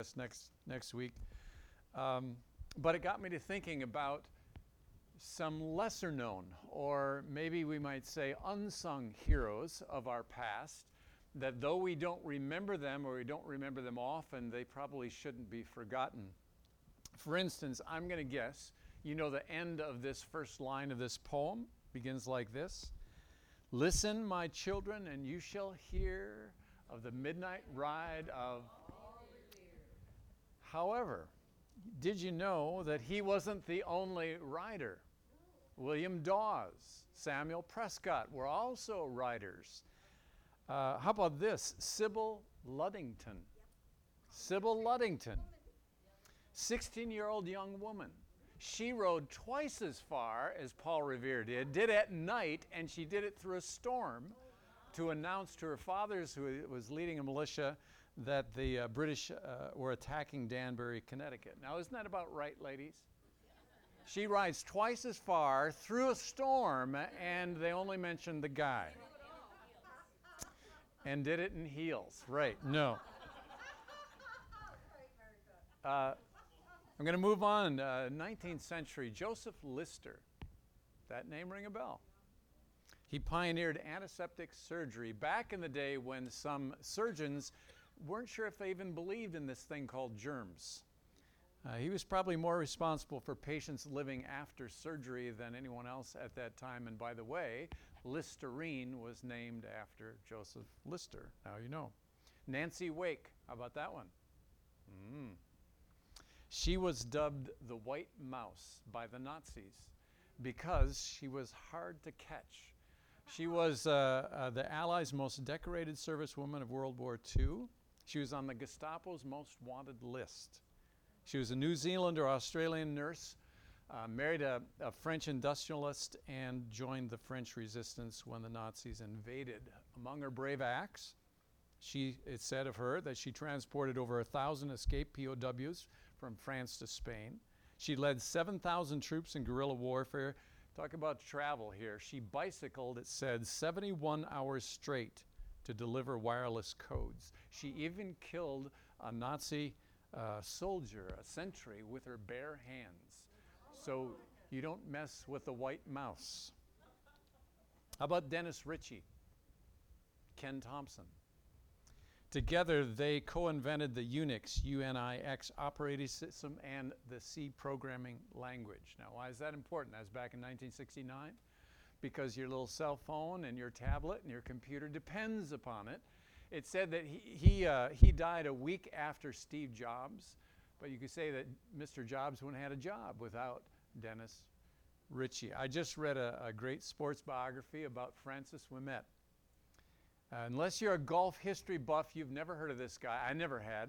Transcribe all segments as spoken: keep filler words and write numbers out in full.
next next week. Um, but it got me to thinking about some lesser known, or maybe we might say unsung heroes of our past, that though we don't remember them or we don't remember them often, they probably shouldn't be forgotten. For instance, I'm going to guess you know the end of this first line of this poem begins like this. Listen, my children, and you shall hear of the midnight ride of... However, did you know that he wasn't the only rider? William Dawes, Samuel Prescott were also riders. Uh, how about this? Sybil Ludington. Sybil Ludington, sixteen-year-old young woman. She rode twice as far as Paul Revere did, did at night, and she did it through a storm to announce to her fathers, who was leading a militia, that the uh, British uh, were attacking Danbury, Connecticut. Now, isn't that about right, ladies? She rides twice as far through a storm, and they only mentioned the guy. And did it in heels. Right, no. Uh, I'm going to move on. Uh, nineteenth century, Joseph Lister. That name ring a bell? He pioneered antiseptic surgery back in the day when some surgeons weren't sure if they even believed in this thing called germs. Uh, he was probably more responsible for patients living after surgery than anyone else at that time. And by the way, Listerine was named after Joseph Lister. Now you know. Nancy Wake, how about that one? Mm. She was dubbed the White Mouse by the Nazis because she was hard to catch. She was uh, uh, the Allies' most decorated servicewoman of World War Two. She was on the Gestapo's most wanted list. She was a New Zealand or Australian nurse, uh, married a, a French industrialist, and joined the French resistance when the Nazis invaded. Among her brave acts, she, it's said of her that she transported over a thousand escaped P O Ws from France to Spain. She led seven thousand troops in guerrilla warfare. Talk about travel here. She bicycled, it said, seventy-one hours straight to deliver wireless codes. She even killed a Nazi uh, soldier, a sentry, with her bare hands. So you don't mess with the White Mouse. How about Dennis Ritchie, Ken Thompson? Together, they co-invented the Unix, U N I X operating system and the C programming language. Now, why is that important? That was back in nineteen sixty-nine. Because your little cell phone and your tablet and your computer depends upon it. It said that he, he, uh, he died a week after Steve Jobs, but you could say that Mister Jobs wouldn't have had a job without Dennis Ritchie. I just read a, a great sports biography about Francis Ouimet. Uh, unless you're a golf history buff, you've never heard of this guy. I never had.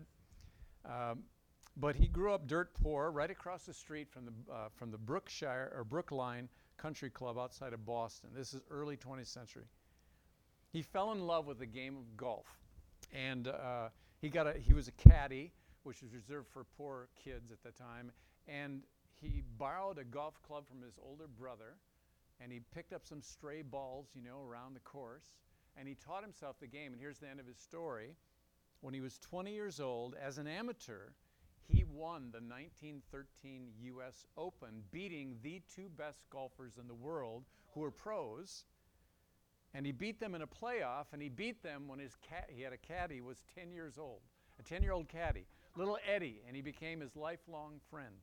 Um, but he grew up dirt poor right across the street from the, uh, from the Brookshire or Brookline Country Club outside of Boston. This is early twentieth century. He fell in love with the game of golf, and uh, he got a he was a caddy, which was reserved for poor kids at the time, and he borrowed a golf club from his older brother, and he picked up some stray balls, you know, around the course, and he taught himself the game. And here's the end of his story. When he was twenty years old, as an amateur, he won the nineteen thirteen U S Open, beating the two best golfers in the world who were pros. And he beat them in a playoff, and he beat them when his cat, he had a caddy, was ten years old, a ten-year-old caddy, little Eddie, and he became his lifelong friend.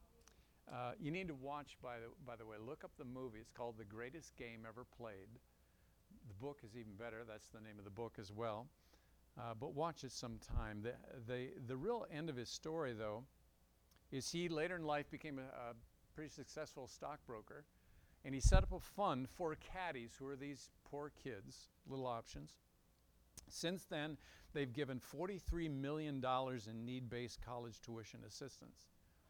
Uh, you need to watch, by the, by the way, look up the movie. It's called The Greatest Game Ever Played. The book is even better. That's the name of the book as well. Uh, but watch it sometime. The, the, the real end of his story, though, is he later in life became a, a pretty successful stockbroker, and he set up a fund for caddies who are these poor kids, little options. Since then, they've given forty-three million dollars in need-based college tuition assistance.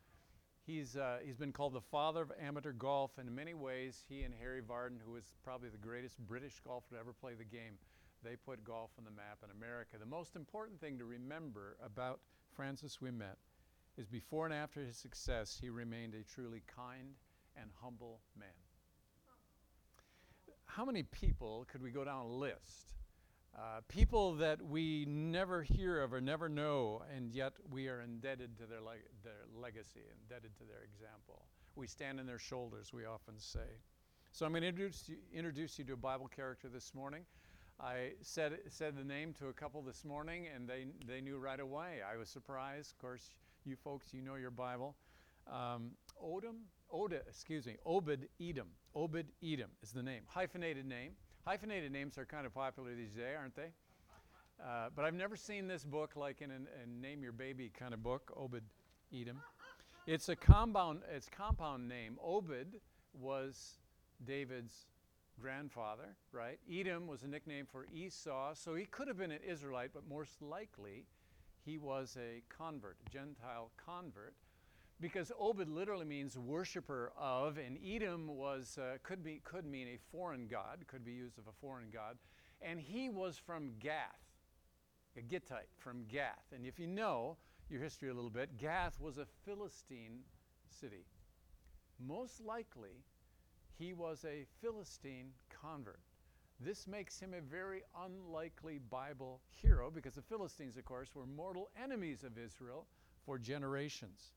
He's, uh, he's been called the father of amateur golf, and in many ways, he and Harry Vardon, who was probably the greatest British golfer to ever play the game, they put golf on the map in America. The most important thing to remember about Francis Ouimet is before and after his success, he remained a truly kind and humble man. How many people could we go down a list? Uh, people that we never hear of or never know, and yet we are indebted to their, leg- their legacy, indebted to their example. We stand on their shoulders, we often say. So I'm going to introduce you, introduce you to a Bible character this morning. I said said the name to a couple this morning, and they they knew right away. I was surprised. Of course, you folks, you know your Bible. Um, Odom, Oda, excuse me, Obed Edom. Obed Edom is the name. Hyphenated name. Hyphenated names are kind of popular these days, aren't they? Uh, but I've never seen this book like in a name your baby kind of book, Obed Edom. It's a compound. It's compound name. Obed was David's grandfather, right? Edom was a nickname for Esau, so he could have been an Israelite, but most likely he was a convert, a Gentile convert, because Obed literally means worshiper of, and Edom was uh, could be could mean a foreign god, could be used of a foreign god, and he was from Gath, a Gittite from Gath. And if you know your history a little bit, Gath was a Philistine city. Most likely, he was a Philistine convert. This makes him a very unlikely Bible hero because the Philistines, of course, were mortal enemies of Israel for generations.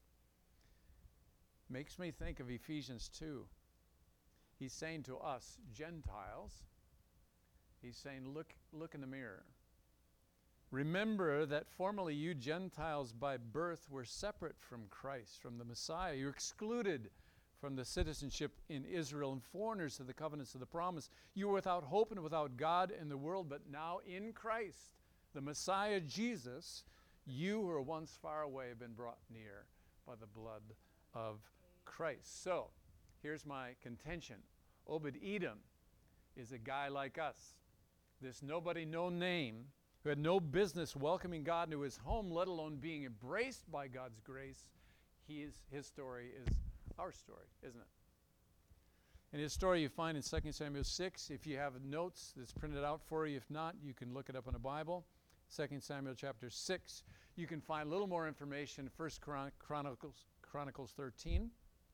Makes me think of Ephesians two. He's saying to us, Gentiles, he's saying, look, look in the mirror. Remember that formerly you Gentiles by birth were separate from Christ, from the Messiah. You're excluded from the citizenship in Israel and foreigners to the covenants of the promise. You were without hope and without God in the world, but now in Christ, the Messiah Jesus, you who were once far away have been brought near by the blood of Christ. So, here's my contention. Obed-Edom is a guy like us. This nobody, no name, who had no business welcoming God into his home, let alone being embraced by God's grace. He is, his story is our story, isn't it? And his story you find in Second Samuel six. If you have notes that's printed out for you, if not, you can look it up in a Bible. Second Samuel chapter six. You can find a little more information in First Chronicles, Chronicles thirteen.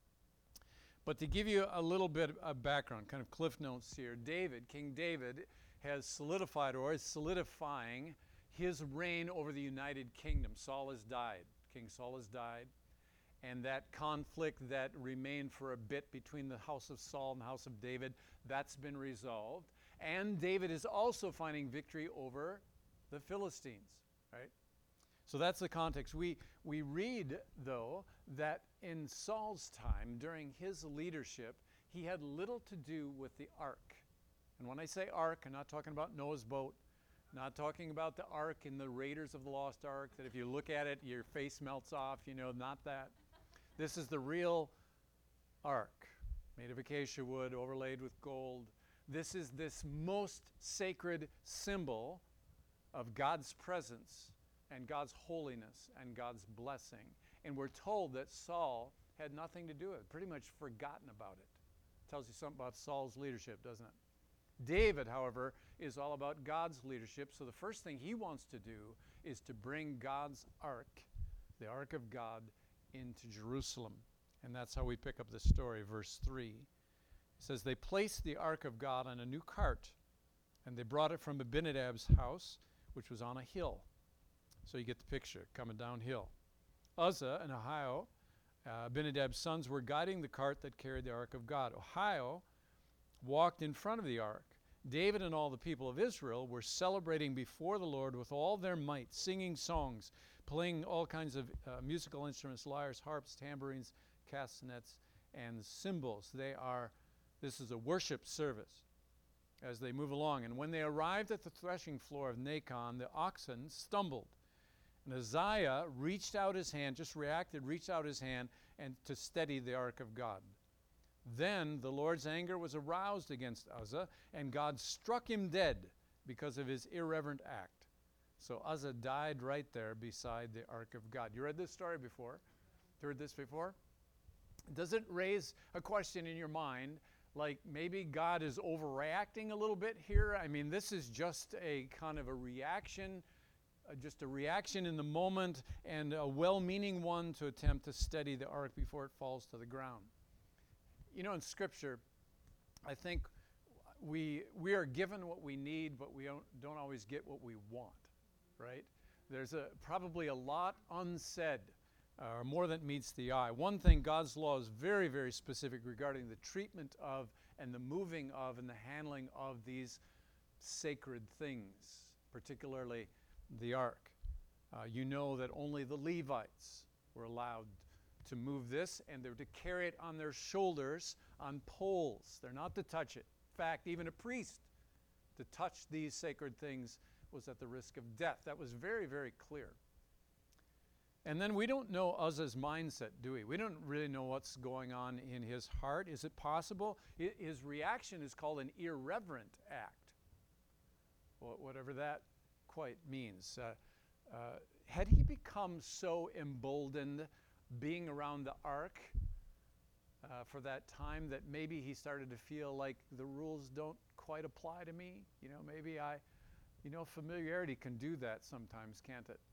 But to give you a little bit of background, kind of cliff notes here, David, King David, has solidified or is solidifying his reign over the United Kingdom. Saul has died. King Saul has died. And that conflict that remained for a bit between the house of Saul and the house of David, that's been resolved. And David is also finding victory over the Philistines, right? So that's the context. We, we read, though, that in Saul's time, during his leadership, he had little to do with the ark. And when I say ark, I'm not talking about Noah's boat, not talking about the ark in the Raiders of the Lost Ark, that if you look at it, your face melts off, you know, not that. This is the real ark, made of acacia wood, overlaid with gold. This is this most sacred symbol of God's presence and God's holiness and God's blessing. And we're told that Saul had nothing to do with it, pretty much forgotten about it. Tells you something about Saul's leadership, doesn't it? David, however, is all about God's leadership. So the first thing he wants to do is to bring God's ark, the ark of God, into Jerusalem. And that's how we pick up the story, verse three. It says, they placed the ark of God on a new cart, and they brought it from Abinadab's house, which was on a hill. So you get the picture, coming downhill. Uzzah and Ahio, uh, Abinadab's sons, were guiding the cart that carried the ark of God. Ahio walked in front of the ark. David and all the people of Israel were celebrating before the Lord with all their might, singing songs, playing all kinds of uh, musical instruments, lyres, harps, tambourines, castanets, and cymbals. They are, this is a worship service as they move along. And when they arrived at the threshing floor of Nacon, the oxen stumbled. And Uzziah reached out his hand, just reacted, reached out his hand and to steady the ark of God. Then the Lord's anger was aroused against Uzzah, and God struck him dead because of his irreverent act. So Uzzah died right there beside the ark of God. You read this story before? You heard this before? Does it raise a question in your mind, like maybe God is overreacting a little bit here? I mean, this is just a kind of a reaction, uh, just a reaction in the moment, and a well-meaning one to attempt to steady the ark before it falls to the ground. You know, in Scripture, I think we, we are given what we need, but we don't, don't always get what we want, right? There's a, probably a lot unsaid, uh, more than meets the eye. One thing, God's law is very, very specific regarding the treatment of and the moving of and the handling of these sacred things, particularly the ark. Uh, you know that only the Levites were allowed to move this, and they're to carry it on their shoulders on poles. They're not to touch it. In fact, even a priest to touch these sacred things was at the risk of death. That was very, very clear. And then we don't know Uzzah's mindset, do we? We don't really know what's going on in his heart. Is it possible? I, his reaction is called an irreverent act, whatever that quite means. Uh, uh, had he become so emboldened being around the ark uh, for that time that maybe he started to feel like the rules don't quite apply to me? You know, maybe I, you know, familiarity can do that sometimes, can't it?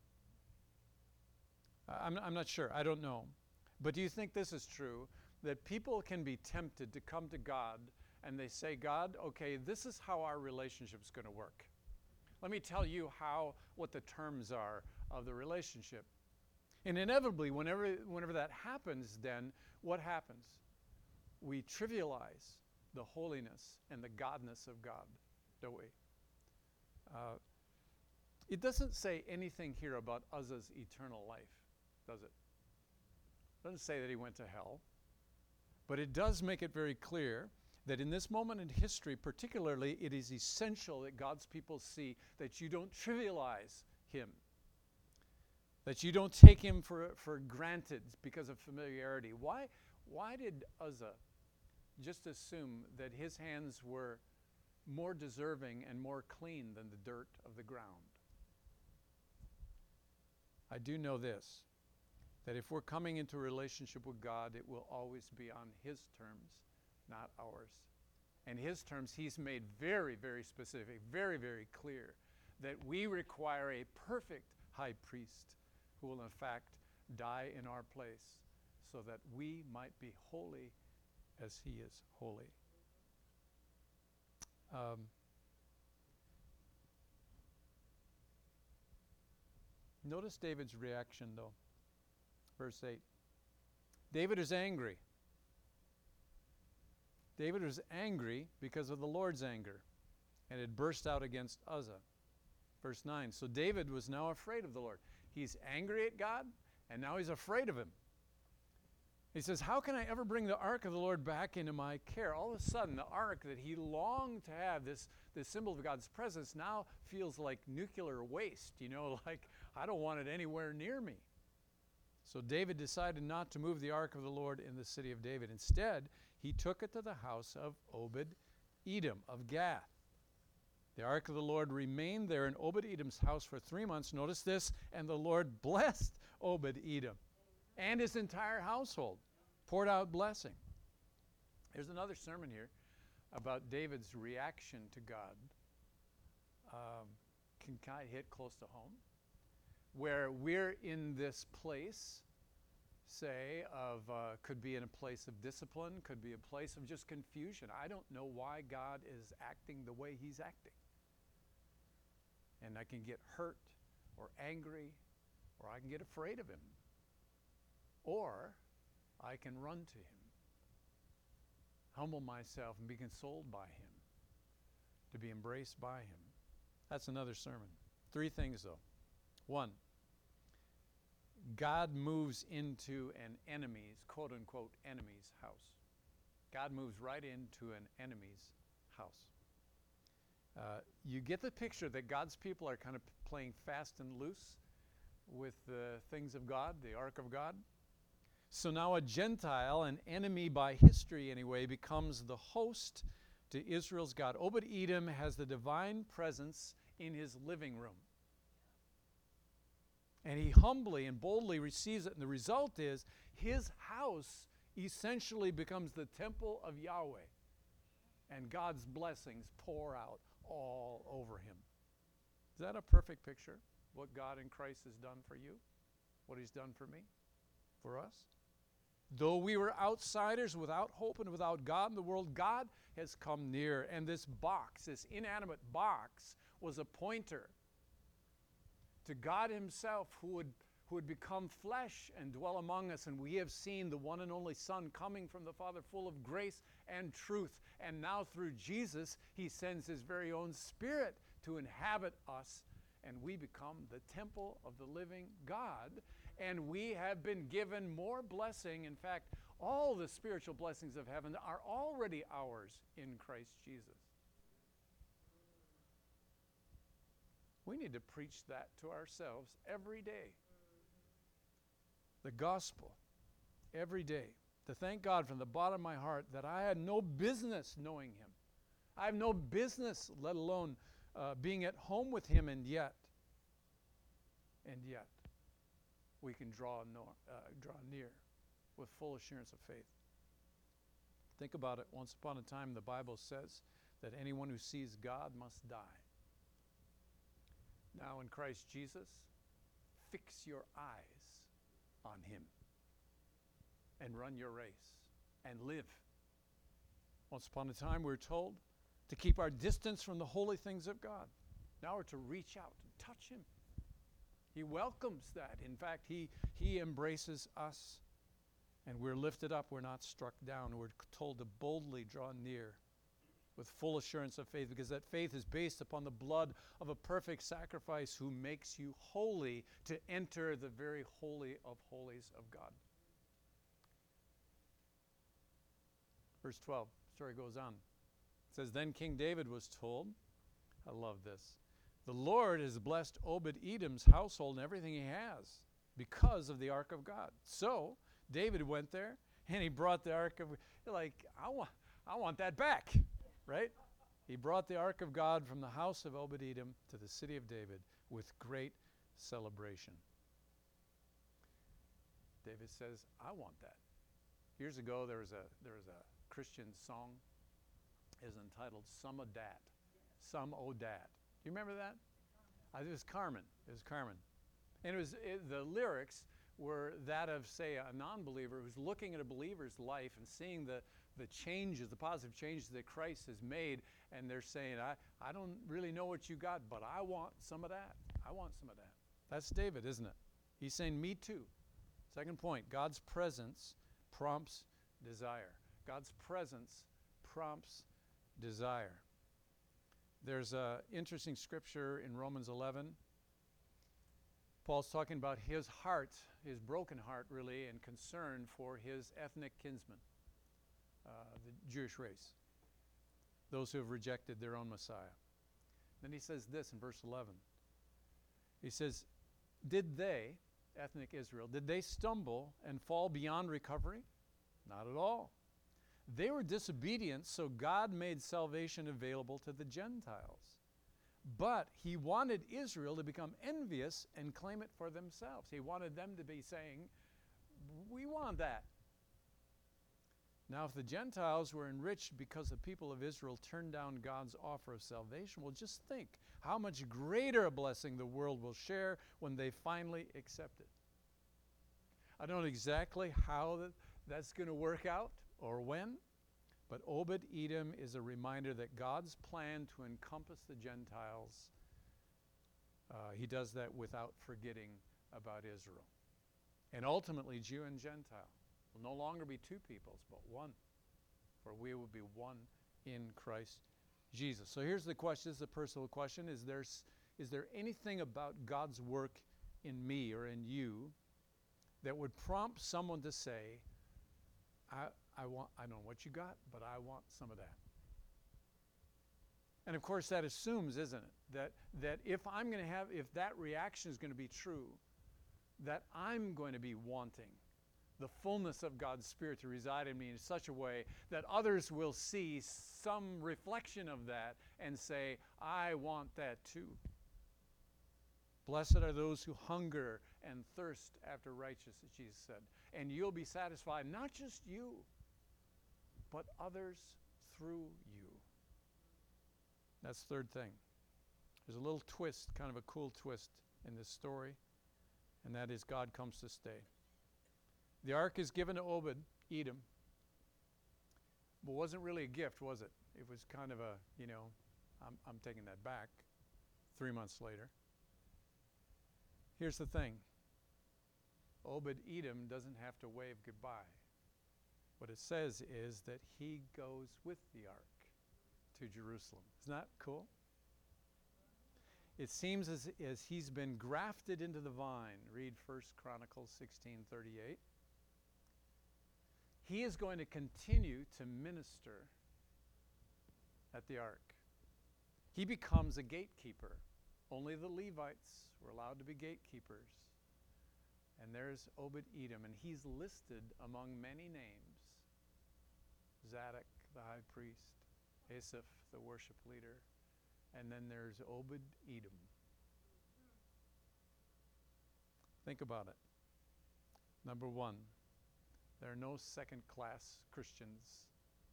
Uh, I'm, I'm not sure. I don't know. But do you think this is true? That people can be tempted to come to God and they say, God, okay, this is how our relationship is going to work. Let me tell you how, what the terms are of the relationship. And inevitably, whenever, whenever that happens, then what happens? We trivialize the holiness and the godness of God, don't we? Uh, it doesn't say anything here about Uzzah's eternal life, does it? It doesn't say that he went to hell. But it does make it very clear that in this moment in history, particularly, it is essential that God's people see that you don't trivialize him, that you don't take him for, for granted because of familiarity. Why, why did Uzzah just assume that his hands were more deserving and more clean than the dirt of the ground? I do know this, that if we're coming into a relationship with God, it will always be on his terms, not ours. And his terms, he's made very, very specific, very, very clear, that we require a perfect high priest who will in fact die in our place so that we might be holy as he is holy. Um, notice David's reaction though. Verse eight. David is angry. David was angry because of the Lord's anger, and it burst out against Uzzah. Verse nine. So David was now afraid of the Lord. He's angry at God, and now he's afraid of him. He says, how can I ever bring the ark of the Lord back into my care? All of a sudden, the ark that he longed to have, this, this symbol of God's presence, now feels like nuclear waste. You know, like, I don't want it anywhere near me. So David decided not to move the ark of the Lord in the city of David. Instead, he took it to the house of Obed-Edom of Gath. The ark of the Lord remained there in Obed-Edom's house for three months. Notice this, and the Lord blessed Obed-Edom and his entire household, poured out blessing. There's another sermon here about David's reaction to God. Um, can kind of hit close to home, where we're in this place, say, of uh, could be in a place of discipline, could be a place of just confusion. I don't know why God is acting the way he's acting. And I can get hurt or angry, or I can get afraid of him. Or I can run to him, humble myself and be consoled by him, to be embraced by him. That's another sermon. Three things though. One, God moves into an enemy's, quote unquote, enemy's house. God moves right into an enemy's house. Uh, you get the picture that God's people are kind of playing fast and loose with the things of God, the ark of God. So now a Gentile, an enemy by history anyway, becomes the host to Israel's God. Obed-Edom has the divine presence in his living room. And he humbly and boldly receives it. And the result is his house essentially becomes the temple of Yahweh. And God's blessings pour out all over him. Is that a perfect picture? What God in Christ has done for you? What he's done for me? For us? Though we were outsiders without hope and without God in the world, God has come near. And this box, this inanimate box, was a pointer to God himself, who would, who would become flesh and dwell among us. And we have seen the one and only Son coming from the Father, full of grace and truth. And now through Jesus, he sends his very own Spirit to inhabit us, and we become the temple of the living God. And we have been given more blessing. In fact, all the spiritual blessings of heaven are already ours in Christ Jesus. We need to preach that to ourselves every day. The gospel, every day. To thank God from the bottom of my heart that I had no business knowing him. I have no business, let alone uh, being at home with him, and yet, and yet, we can draw, no, uh, draw near with full assurance of faith. Think about it. Once upon a time, the Bible says that anyone who sees God must die. Now in Christ Jesus, fix your eyes on him and run your race and live. Once upon a time, we were told to keep our distance from the holy things of God. Now we're to reach out and touch him. He welcomes that. In fact, he, he embraces us, and we're lifted up. We're not struck down. We're told to boldly draw near with full assurance of faith, because that faith is based upon the blood of a perfect sacrifice who makes you holy to enter the very holy of holies of God. Verse twelve, the story goes on. It says, then King David was told, I love this, the Lord has blessed Obed-Edom's household and everything he has because of the ark of God. So David went there and he brought the ark of, like, I want, I want that back, right? He brought the ark of God from the house of Obed-Edom to the city of David with great celebration. David says, I want that. Years ago, there was a there was a Christian song, is entitled Some O' Dat. Some O' Dat. Do you remember that? Uh, it was Carmen. It was Carmen. And it was it, the lyrics were that of, say, a non-believer who's looking at a believer's life and seeing the, the changes, the positive changes that Christ has made, and they're saying, I, I don't really know what you got, but I want some of that. I want some of that. That's David, isn't it? He's saying, me too. Second point, God's presence prompts desire. God's presence prompts desire. There's an interesting scripture in Romans eleven. Paul's talking about his heart, his broken heart, really, and concern for his ethnic kinsmen, uh, the Jewish race, those who have rejected their own Messiah. Then he says this in verse eleven. He says, did they, ethnic Israel, did they stumble and fall beyond recovery? Not at all. They were disobedient, so God made salvation available to the Gentiles. But he wanted Israel to become envious and claim it for themselves. He wanted them to be saying, we want that. Now, if the Gentiles were enriched because the people of Israel turned down God's offer of salvation, well, just think how much greater a blessing the world will share when they finally accept it. I don't know exactly how that, that's going to work out or when, but Obed-Edom is a reminder that God's plan to encompass the Gentiles, uh, he does that without forgetting about Israel. And ultimately, Jew and Gentile will no longer be two peoples, but one, for we will be one in Christ Jesus. So here's the question, this is a personal question. Is there, is there anything about God's work in me or in you that would prompt someone to say, I, I want, I don't know what you got, but I want some of that. And of course that assumes, isn't it, that, that if I'm going to have, if that reaction is going to be true, that I'm going to be wanting the fullness of God's Spirit to reside in me in such a way that others will see some reflection of that and say, I want that too. Blessed are those who hunger and thirst after righteousness, Jesus said. And you'll be satisfied, not just you, but others through you. That's the third thing. There's a little twist, kind of a cool twist in this story, and that is God comes to stay. The ark is given to Obed, Edom. But it wasn't really a gift, was it? It was kind of a, you know, I'm, I'm taking that back three months later. Here's the thing. Obed Edom doesn't have to wave goodbye. What it says is that he goes with the ark to Jerusalem. Isn't that cool? It seems as, as he's been grafted into the vine. Read First Chronicles sixteen thirty-eight. He is going to continue to minister at the ark. He becomes a gatekeeper. Only the Levites were allowed to be gatekeepers. And there's Obed-Edom, and he's listed among many names. Zadok, the high priest, Asaph, the worship leader, and then there's Obed-Edom. Think about it. Number one, there are no second-class Christians.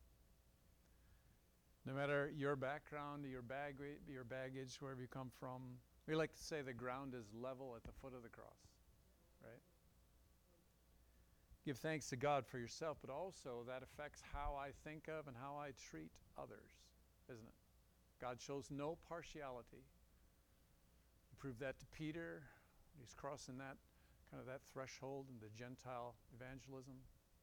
No matter your background, your bag, your baggage, wherever you come from, we like to say the ground is level at the foot of the cross, right? Give thanks to God for yourself, but also that affects how I think of and how I treat others, isn't it? God shows no partiality. He proved that to Peter. He's crossing that kind of that threshold into Gentile evangelism.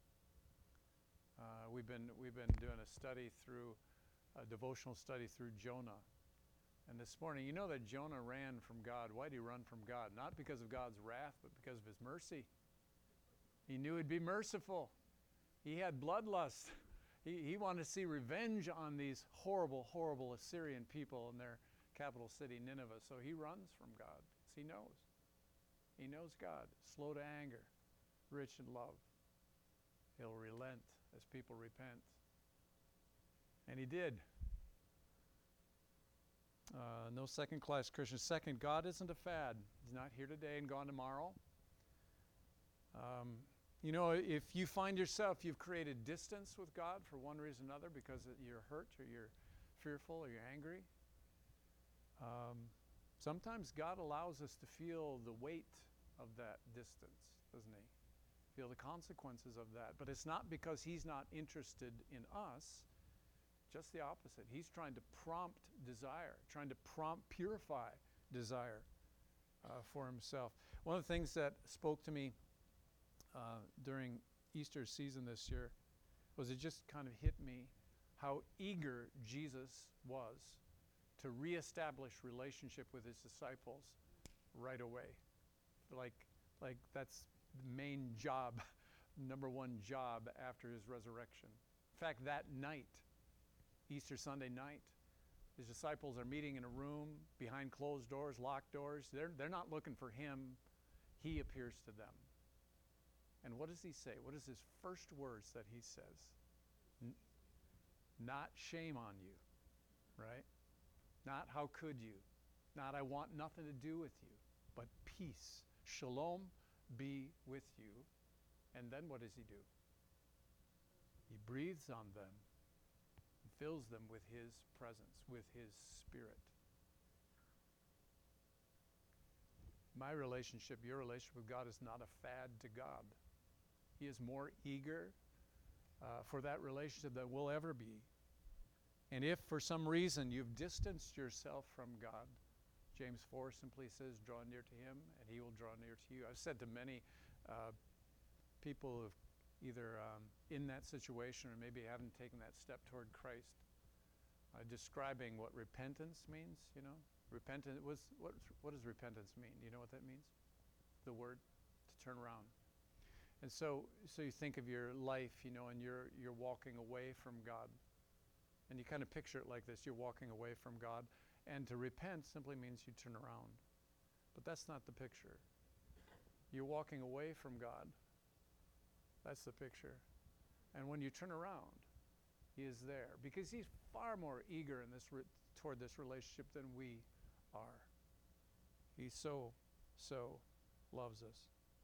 Uh, we've been we've been doing a study through a devotional study through Jonah. And this morning, you know that Jonah ran from God. Why did he run from God? Not because of God's wrath, but because of his mercy. He knew he'd be merciful. He had bloodlust. He, he wanted to see revenge on these horrible, horrible Assyrian people in their capital city, Nineveh. So he runs from God because he knows. He knows God, slow to anger, rich in love. He'll relent as people repent. And he did. Uh, no second-class Christians. Second, God isn't a fad. He's not here today and gone tomorrow. Um, you know, if you find yourself, you've created distance with God for one reason or another because you're hurt or you're fearful or you're angry. Um, sometimes God allows us to feel the weight of that distance, doesn't he? Feel the consequences of that. But it's not because he's not interested in us. Just the opposite. He's trying to prompt desire, trying to prompt, purify desire uh, for himself. One of the things that spoke to me uh, during Easter season this year was it just kind of hit me how eager Jesus was to reestablish relationship with his disciples right away. Like, like that's the main job, number one job after his resurrection. In fact, that night, Easter Sunday night, his disciples are meeting in a room behind closed doors, locked doors. They're, they're not looking for him. He appears to them. And what does he say? What is his first words that he says? N- not shame on you, right? Not how could you? Not I want nothing to do with you, but peace. Shalom be with you. And then what does he do? He breathes on them. Fills them with his presence, with his spirit. My relationship, your relationship with God is not a fad to God. He is more eager uh, for that relationship than we'll ever be. And if for some reason you've distanced yourself from God, James four simply says, draw near to him and he will draw near to you. I've said to many uh, people who've either um, in that situation or maybe haven't taken that step toward Christ, uh, describing what repentance means, you know. Repentance, was, what, what does repentance mean? You know what that means? The word, to turn around. And so so you think of your life, you know, and you're you're walking away from God. And you kind of picture it like this, you're walking away from God. And to repent simply means you turn around. But that's not the picture. You're walking away from God. That's the picture. And when you turn around, he is there because he's far more eager in this re- toward this relationship than we are. He so, so loves us.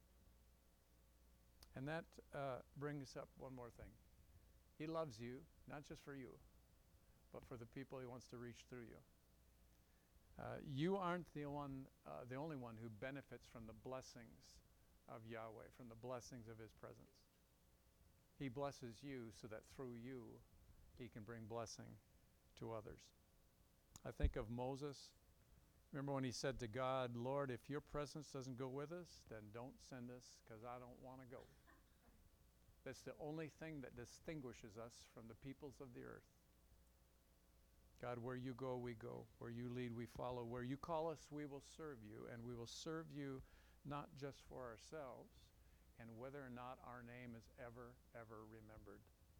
And that uh, brings up one more thing. He loves you, not just for you, but for the people he wants to reach through you. Uh, you aren't the one, uh, the only one who benefits from the blessings of Yahweh, from the blessings of his presence. He blesses you so that through you he can bring blessing to others. I think of Moses. Remember when he said to God, Lord, if your presence doesn't go with us, then don't send us, because I don't want to go. That's the only thing that distinguishes us from the peoples of the earth. God, where you go, we go. Where you lead, we follow. Where you call us, we will serve you. And we will serve you not just for ourselves, and whether or not our name is ever, ever remembered.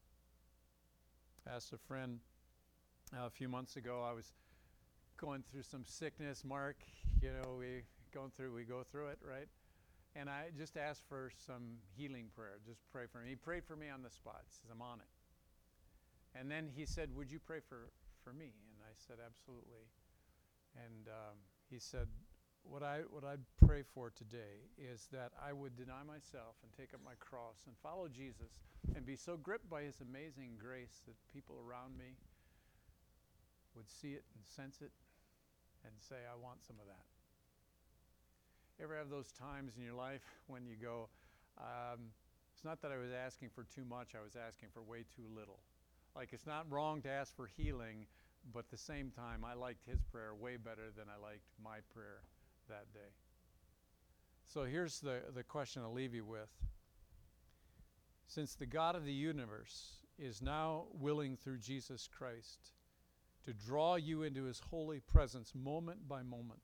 I asked a friend uh, a few months ago, I was going through some sickness. Mark, you know, we going through, we go through it, right? And I just asked for some healing prayer. Just pray for me. He prayed for me on the spot. He says, I'm on it. And then he said, would you pray for, for me? And I said, absolutely. And um, he said, what I what I'd pray for today is that I would deny myself and take up my cross and follow Jesus and be so gripped by his amazing grace that people around me would see it and sense it and say, I want some of that. You ever have those times in your life when you go, um, it's not that I was asking for too much, I was asking for way too little. Like, it's not wrong to ask for healing, but at the same time, I liked his prayer way better than I liked my prayer that day. So here's the, the question I'll leave you with. Since the God of the universe is now willing through Jesus Christ to draw you into his holy presence moment by moment,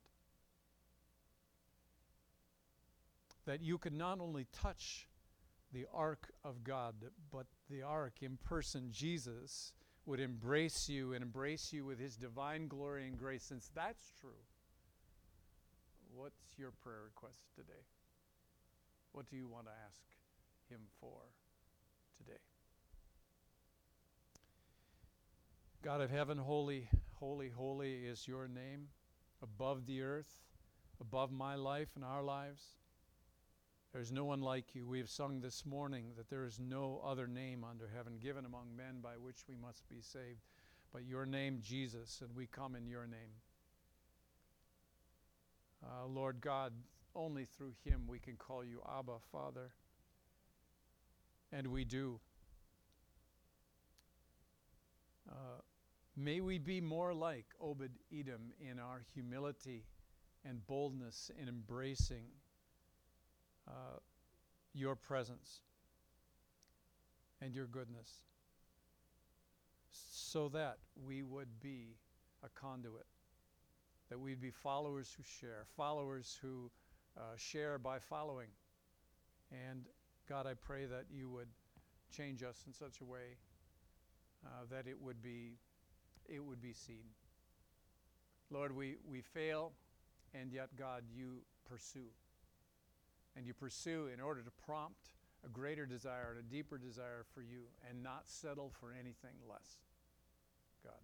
that you can not only touch the ark of God, but the ark in person, Jesus, would embrace you and embrace you with his divine glory and grace. Since that's true, what's your prayer request today? What do you want to ask him for today? God of heaven, holy, holy, holy is your name, above the earth, above my life and our lives. There's no one like you. We have sung this morning that there is no other name under heaven given among men by which we must be saved, but your name, Jesus, and we come in your name. Uh, Lord God, only through him we can call you Abba, Father. And we do. Uh, may we be more like Obed-Edom in our humility and boldness in embracing uh, your presence and your goodness, so that we would be a conduit, that we'd be followers who share, followers who uh, share by following. And God, I pray that you would change us in such a way uh, that it would be it would be seen. Lord, we, we fail, and yet, God, you pursue. And you pursue in order to prompt a greater desire and a deeper desire for you, and not settle for anything less, God.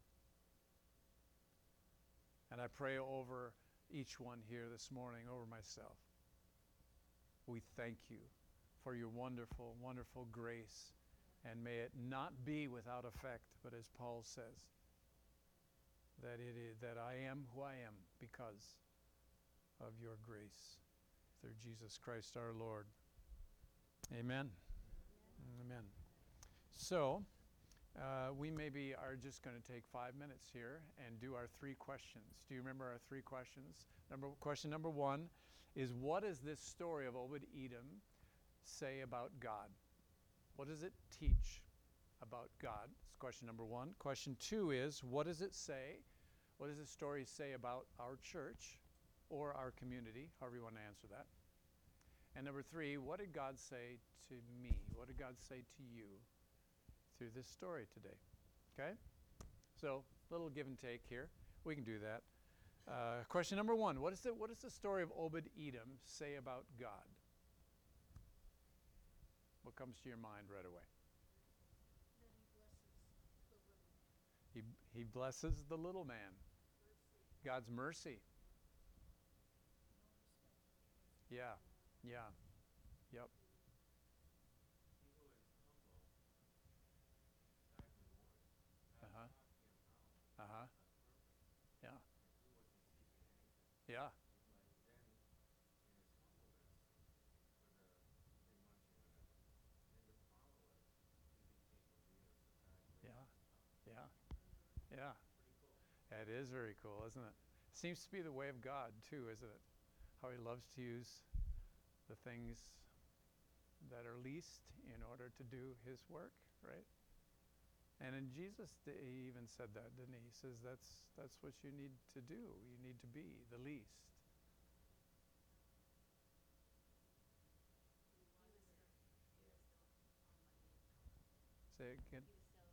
And I pray over each one here this morning, over myself. We thank you for your wonderful, wonderful grace. And may it not be without effect, but as Paul says, that it is that I am who I am because of your grace through Jesus Christ our Lord. Amen. Amen. Amen. So, uh, we maybe are just going to take five minutes here and do our three questions. Do you remember our three questions? Number question number one is, what does this story of Obed-Edom say about God? What does it teach about God? That's question number one. Question two is, what does it say? What does this story say about our church or our community? However you want to answer that. And number three, what did God say to me? What did God say to you through this story today? Okay? So, little give and take here. We can do that. Uh, question number one, what is the, what does the story of Obed-Edom say about God? What comes to your mind right away? He, he blesses the little man. God's mercy. Yeah, yeah, yep. Uh-huh, uh-huh, yeah, yeah, It is very cool, isn't it? Seems to be the way of God, too, isn't it? How he loves to use the things that are least in order to do his work, right? And in Jesus, he even said that, didn't he? He says that's that's what you need to do. You need to be the least. Say it again.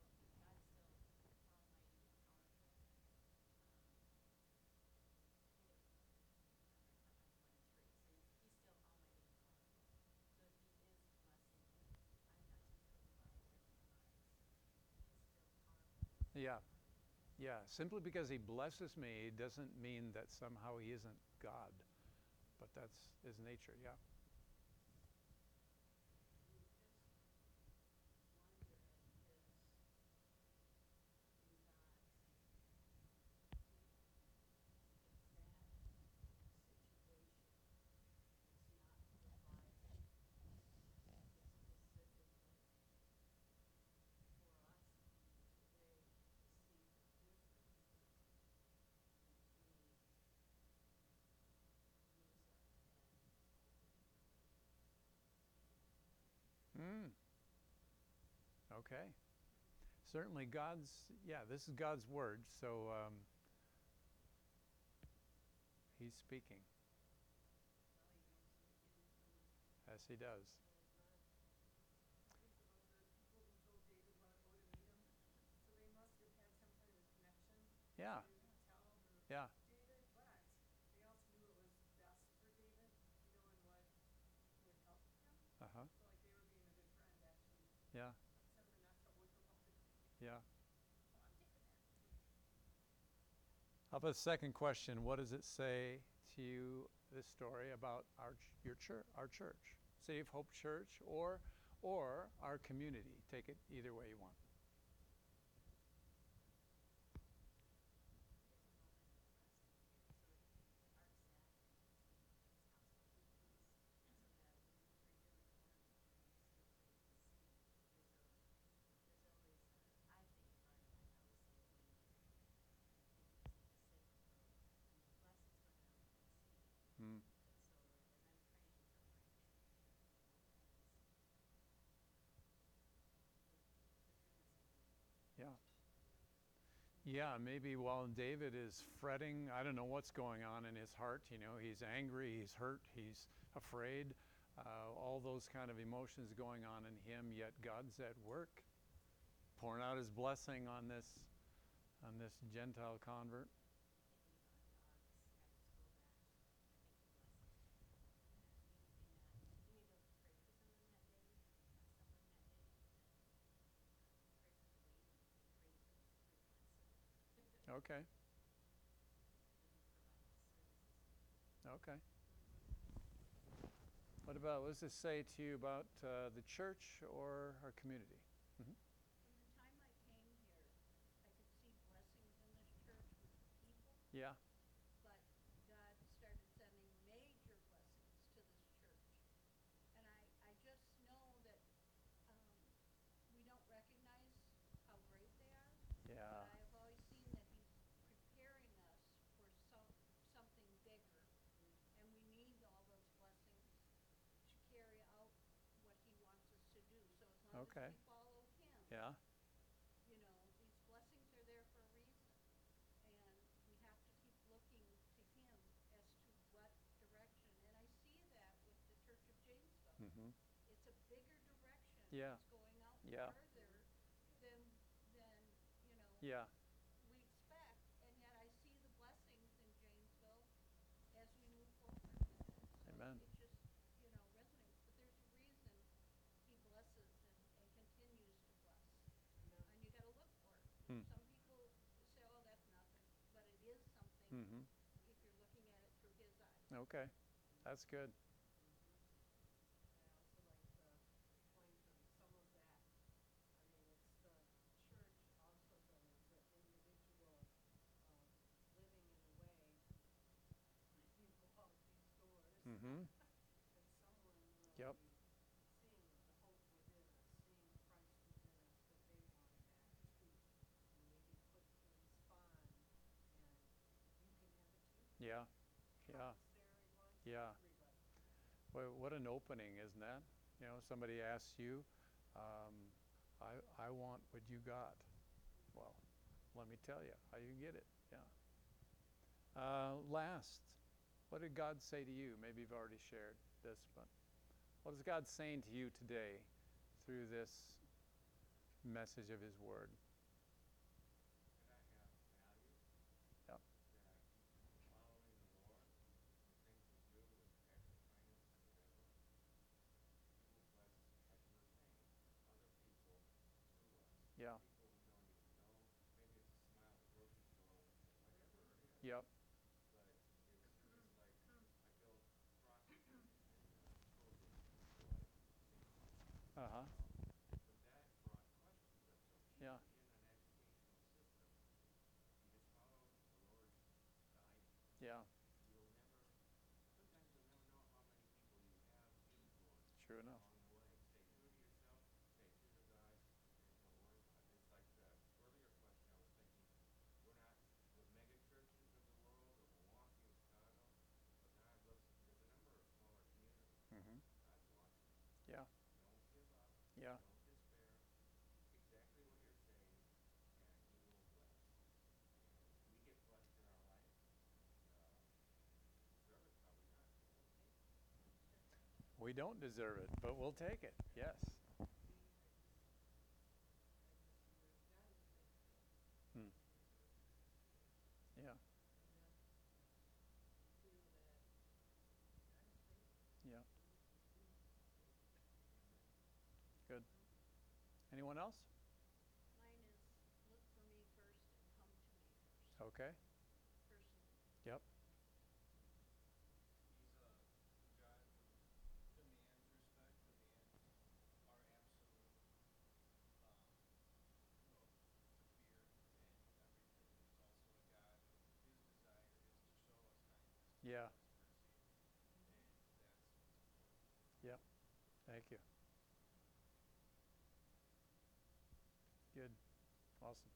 Yeah, yeah. Simply because he blesses me doesn't mean that somehow he isn't God, but that's his nature. Yeah. Mm. Okay. Certainly, God's. Yeah, this is God's word, so um, he's speaking as he does. Yeah. Yeah. Uh huh. Yeah. Yeah. How about the second question? What does it say to you, this story, about our ch- your church, our church, Save Hope Church, or or our community? Take it either way you want. Hmm. Yeah. Yeah, maybe while David is fretting, I don't know what's going on in his heart. You know, he's angry, he's hurt, he's afraid, uh, all those kind of emotions going on in him. Yet God's at work, pouring out His blessing on this, on this Gentile convert. Okay. Okay. What about, what does this say to you about uh, the church or our community? Mm-hmm. Yeah. Yeah. Okay. Yeah. Mm-hmm. Yeah. Yeah. Yeah. Amen. Hmm. Mm-hmm. Okay. That's good. Mm-hmm. Yep. Yeah, yeah, yeah. Well, what an opening, isn't that? You know, somebody asks you, um, I, I want what you got. Well, let me tell you how you get it. Yeah. Uh, last, what did God say to you? Maybe you've already shared this, but what is God saying to you today through this message of His Word? Yep. Yeah. Yep. Uh-huh. Yeah. Yeah. True enough. Mm-hmm. Yeah. Yeah. We don't deserve it, but we'll take it. Yes. Hmm. Yeah. Yeah. Good. Anyone else? Okay. Yep. Yeah. Yep. Thank you. Good. Awesome.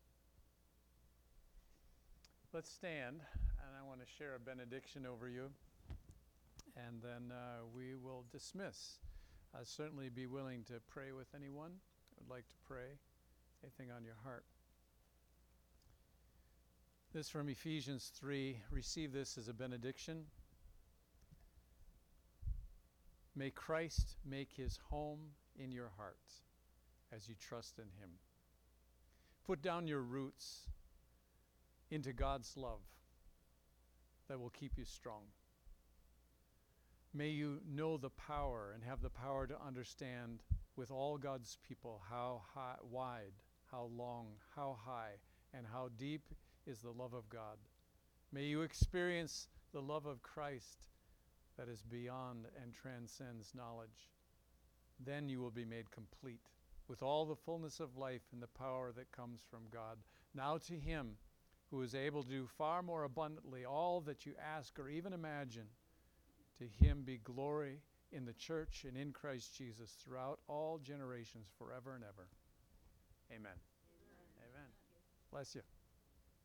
Let's stand, and I want to share a benediction over you, and then uh, we will dismiss. I'll certainly be willing to pray with anyone who would like to pray, anything on your heart. This from Ephesians three. Receive this as a benediction. May Christ make his home in your hearts as you trust in him. Put down your roots into God's love that will keep you strong. May you know the power and have the power to understand with all God's people how high, wide, how long, how high, and how deep is the love of God. May you experience the love of Christ that is beyond and transcends knowledge. Then you will be made complete with all the fullness of life and the power that comes from God. Now to him who is able to do far more abundantly all that you ask or even imagine, to him be glory in the church and in Christ Jesus throughout all generations, forever and ever. Amen. Amen. Amen. Bless you.